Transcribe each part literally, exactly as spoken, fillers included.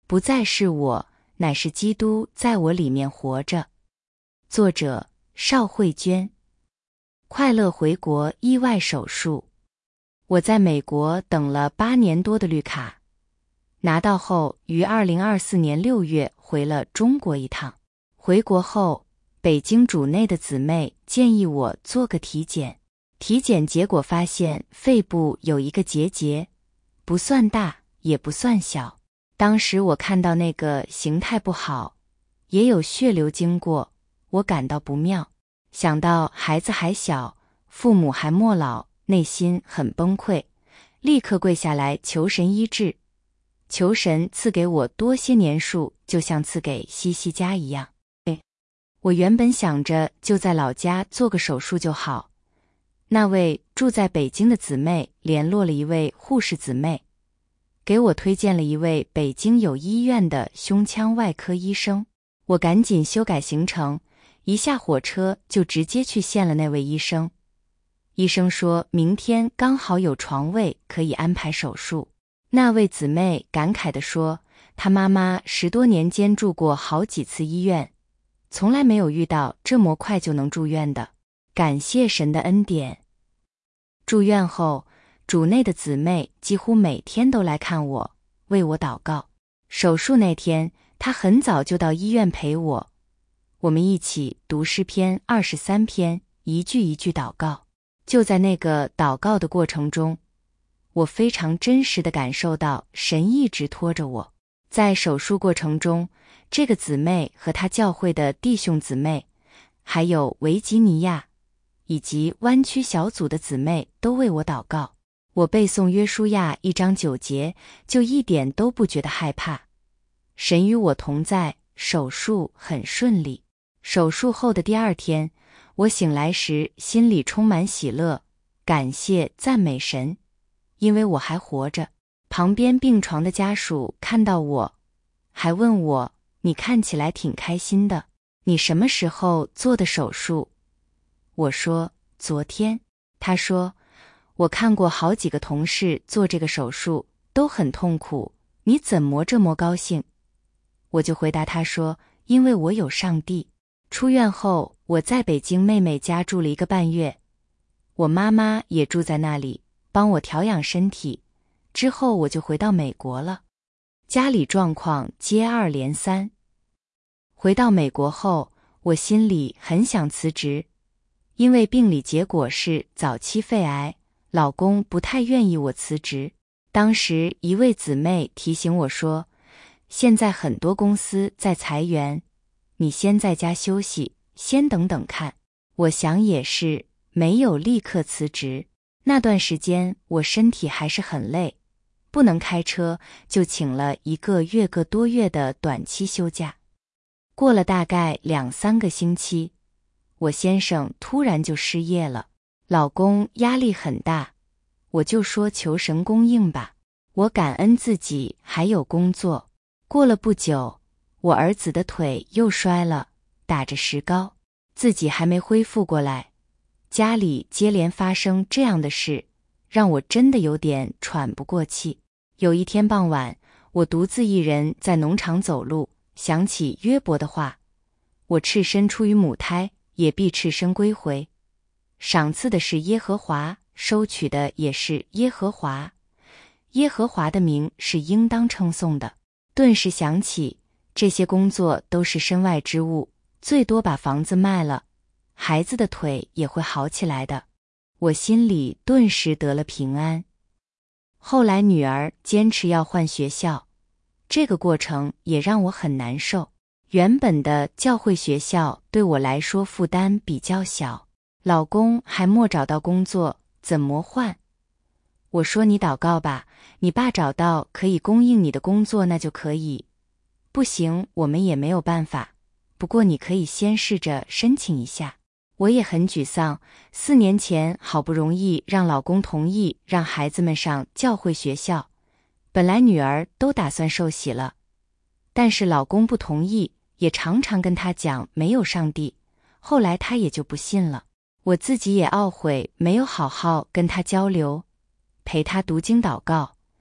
不再是我，乃是基督在我里面活着。作者邵慧娟。快乐回国意外手术。我在美国等了八年多的绿卡，拿到后于二零二四年六月回了中国一趟。回国后，北京主内的姊妹建议我做个体检，体检结果发现肺部有一个结节，不算大也不算小。当时我看到那个形态不好，也有血流经过，我感到不妙，想到孩子还小，父母还末老，内心很崩溃，立刻跪下来求神医治，求神赐给我多些年数，就像赐给西西家一样。我原本想着就在老家做个手术就好，那位住在北京的姊妹联络了一位护士姊妹，给我推荐了一位北京有医院的胸腔外科医生。我赶紧修改行程，一下火车就直接去见了那位医生。医生说明天刚好有床位可以安排手术。那位姊妹感慨地说，她妈妈十多年间住过好几次医院，从来没有遇到这么快就能住院的，感谢神的恩典。住院后，主内的姊妹几乎每天都来看我，为我祷告。手术那天，她很早就到医院陪我，我们一起读诗篇二十三篇，一句一句祷告。就在那个祷告的过程中，我非常真实地感受到神一直拖着我。在手术过程中，这个姊妹和她教会的弟兄姊妹，还有维吉尼亚以及湾区小组的姊妹都为我祷告。我背诵约书亚一章九节，就一点都不觉得害怕。神与我同在，手术很顺利。手术后的第二天，我醒来时心里充满喜乐，感谢赞美神，因为我还活着。旁边病床的家属看到我，还问我，你看起来挺开心的，你什么时候做的手术？我说，昨天。他说，我看过好几个同事做这个手术，都很痛苦，你怎么这么高兴？我就回答他说，因为我有上帝。出院后，我在北京妹妹家住了一个半月，我妈妈也住在那里，帮我调养身体。之后我就回到美国了，家里状况接二连三。回到美国后，我心里很想辞职，因为病理结果是早期肺癌，老公不太愿意我辞职。当时一位姊妹提醒我说，现在很多公司在裁员，你先在家休息，先等等看。我想也是，没有立刻辞职。那段时间我身体还是很累，不能开车，就请了一个月个多月的短期休假。过了大概两三个星期，我先生突然就失业了，老公压力很大，我就说求神供应吧。我感恩自己还有工作。过了不久，我儿子的腿又摔了，打着石膏，自己还没恢复过来，家里接连发生这样的事，让我真的有点喘不过气。有一天傍晚，我独自一人在农场走路，想起约伯的话，我赤身出于母胎，也必赤身归回。赏赐的是耶和华，收取的也是耶和华，耶和华的名是应当称颂的。顿时想起，这些工作都是身外之物，最多把房子卖了，孩子的腿也会好起来的。我心里顿时得了平安。后来女儿坚持要换学校，这个过程也让我很难受。原本的教会学校对我来说负担比较小，老公还没找到工作，怎么换？我说你祷告吧，你爸找到可以供应你的工作那就可以，不行我们也没有办法，不过你可以先试着申请一下。我也很沮丧，四年前好不容易让老公同意让孩子们上教会学校，本来女儿都打算受洗了，但是老公不同意，也常常跟他讲没有上帝，后来他也就不信了。我自己也懊悔没有好好跟他交流，陪他读经祷告，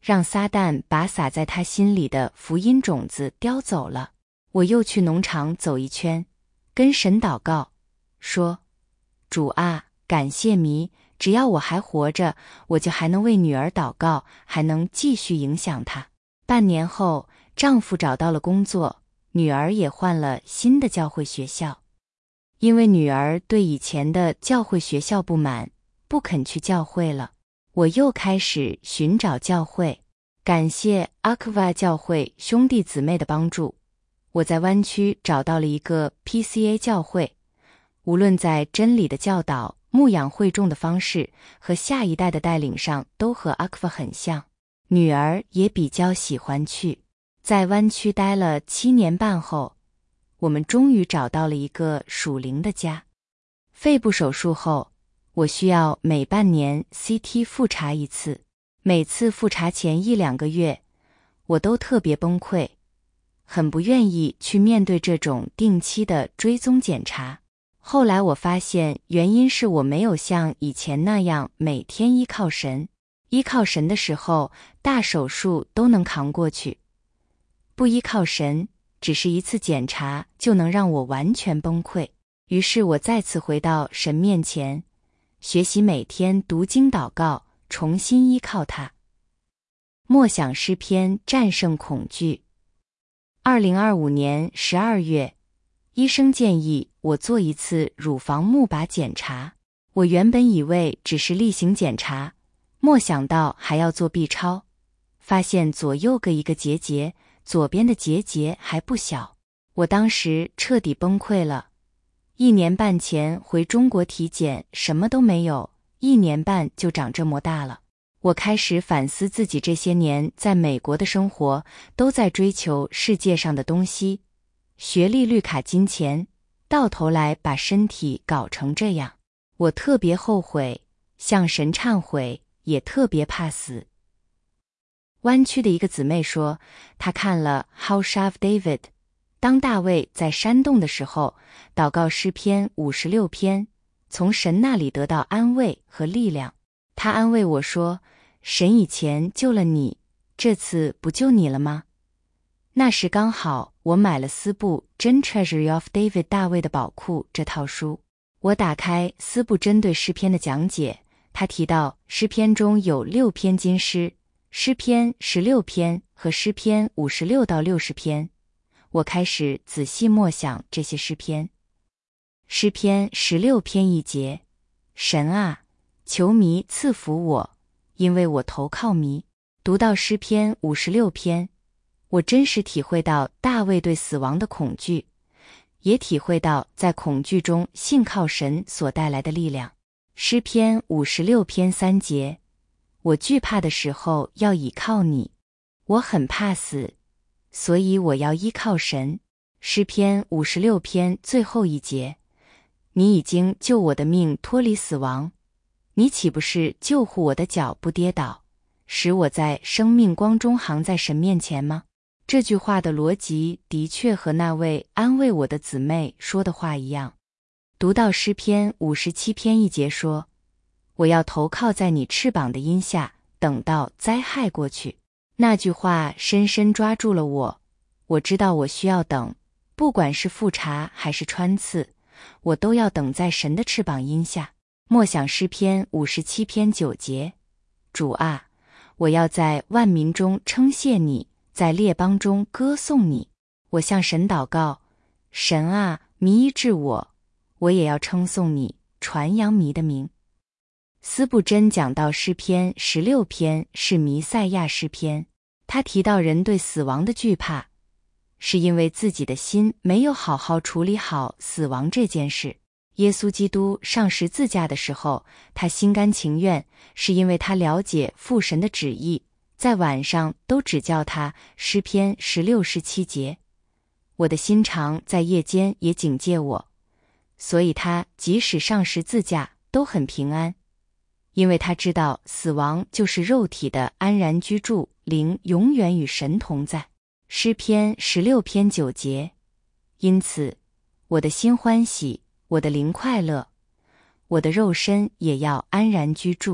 让撒旦把撒在他心里的福音种子叼走了。我又去农场走一圈，跟神祷告，说：主啊，感谢祢，只要我还活着，我就还能为女儿祷告，还能继续影响她。半年后，丈夫找到了工作，女儿也换了新的教会学校。因为女儿对以前的教会学校不满，不肯去教会了，我又开始寻找教会。感谢阿克瓦教会兄弟姊妹的帮助，我在湾区找到了一个 P C A 教会，无论在真理的教导、牧养会众的方式和下一代的带领上都和阿克瓦很像，女儿也比较喜欢去。在湾区待了七年半后，我们终于找到了一个属灵的家。肺部手术后，我需要每半年 C T 复查一次，每次复查前一两个月，我都特别崩溃，很不愿意去面对这种定期的追踪检查。后来我发现原因是我没有像以前那样每天依靠神，依靠神的时候，大手术都能扛过去，不依靠神，只是一次检查就能让我完全崩溃。于是我再次回到神面前，学习每天读经祷告，重新依靠他。默想诗篇，战胜恐惧。二零二五年十二月，医生建议我做一次乳房钼靶检查。我原本以为只是例行检查，没想到还要做 B 超，发现左右各一个结节，左边的结节还不小。我当时彻底崩溃了。一年半前回中国体检，什么都没有，一年半就长这么大了。我开始反思自己这些年在美国的生活，都在追求世界上的东西，学历、绿卡、金钱，到头来把身体搞成这样。我特别后悔，向神忏悔，也特别怕死。湾区的一个姊妹说，她看了 House of David， 当大卫在山洞的时候，祷告诗篇五十六篇，从神那里得到安慰和力量。她安慰我说，神以前救了你，这次不救你了吗？那时刚好我买了斯布真 Treasury of David 大卫的宝库这套书，我打开斯布真对诗篇的讲解，他提到诗篇中有六篇金诗，诗篇十六篇和诗篇五十六到六十篇。我开始仔细默想这些诗篇。诗篇十六篇一节，神啊，求祢赐福我，因为我投靠祢。读到诗篇五十六篇，我真实体会到大卫对死亡的恐惧，也体会到在恐惧中信靠神所带来的力量。诗篇五十六篇三节，我惧怕的时候要倚靠你，我很怕死，所以我要依靠神。诗篇五十六篇最后一节，你已经救我的命脱离死亡，你岂不是救护我的脚不跌倒，使我在生命光中行在神面前吗？这句话的逻辑的确和那位安慰我的姊妹说的话一样。读到诗篇五十七篇一节说，我要投靠在你翅膀的荫下，等到灾害过去。那句话深深抓住了我，我知道我需要等，不管是复查还是穿刺，我都要等在神的翅膀荫下。默想诗篇五十七篇九节，主啊，我要在万民中称谢你，在列邦中歌颂你。我向神祷告，神啊，祢医治我，我也要称颂你，传扬祢的名。斯布真讲到诗篇十六篇是弥赛亚诗篇，他提到人对死亡的惧怕，是因为自己的心没有好好处理好死亡这件事。耶稣基督上十字架的时候，他心甘情愿，是因为他了解父神的旨意，在晚上都只叫他。诗篇十六十七节，我的心肠在夜间也警戒我，所以他即使上十字架都很平安，因为他知道死亡就是肉体的安然居住，灵永远与神同在。诗篇十六篇九节，因此我的心欢喜，我的灵快乐，我的肉身也要安然居住。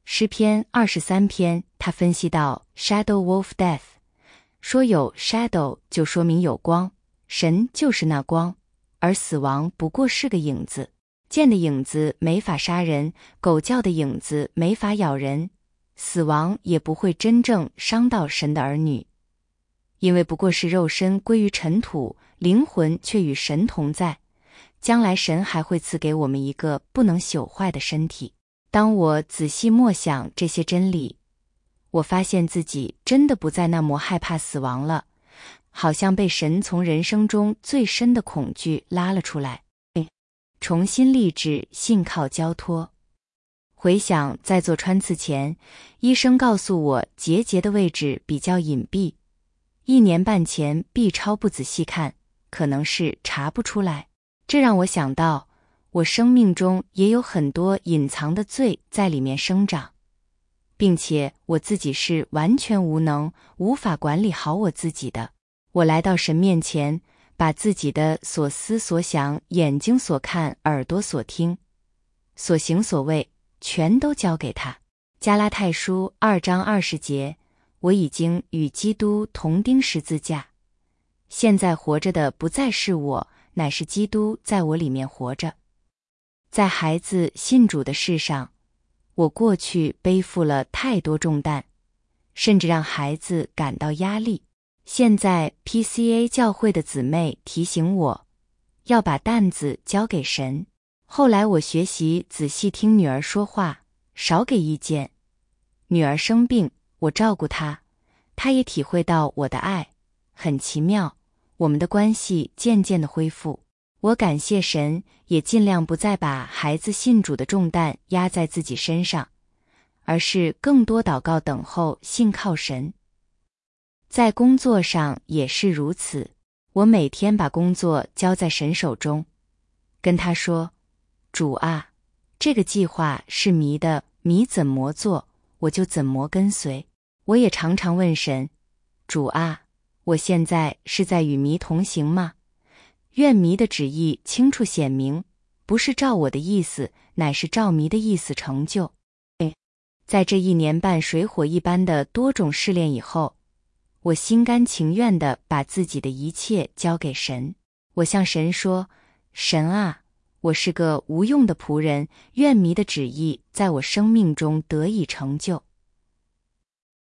诗篇二十三篇，他分析到 Shadow Wolf Death， 说有 shadow 就说明有光，神就是那光，而死亡不过是个影子。剑的影子没法杀人，狗叫的影子没法咬人，死亡也不会真正伤到神的儿女，因为不过是肉身归于尘土，灵魂却与神同在。将来神还会赐给我们一个不能朽坏的身体。当我仔细默想这些真理，我发现自己真的不再那么害怕死亡了，好像被神从人生中最深的恐惧拉了出来。重新立志，信靠交托。回想在做穿刺前，医生告诉我结节的位置比较隐蔽，一年半前 B 超不仔细看，可能是查不出来。这让我想到，我生命中也有很多隐藏的罪在里面生长，并且我自己是完全无能，无法管理好我自己的。我来到神面前，把自己的所思所想、眼睛所看、耳朵所听、所行所为，全都交给他。加拉太书二章二十节，我已经与基督同钉十字架，现在活着的不再是我，乃是基督在我里面活着。在孩子信主的事上，我过去背负了太多重担，甚至让孩子感到压力。现在 P C A 教会的姊妹提醒我，要把担子交给神。后来我学习仔细听女儿说话，少给意见。女儿生病，我照顾她，她也体会到我的爱，很奇妙，我们的关系渐渐的恢复。我感谢神，也尽量不再把孩子信主的重担压在自己身上，而是更多祷告等候，信靠神。在工作上也是如此，我每天把工作交在神手中，跟他说，主啊，这个计划是迷的，迷怎么做，我就怎么跟随。我也常常问神，主啊，我现在是在与迷同行吗？愿迷的旨意清楚显明，不是照我的意思，乃是照迷的意思成就。在这一年半水火一般的多种试炼以后，我心甘情愿地把自己的一切交给神。我向神说，神啊，我是个无用的仆人，愿迷的旨意在我生命中得以成就。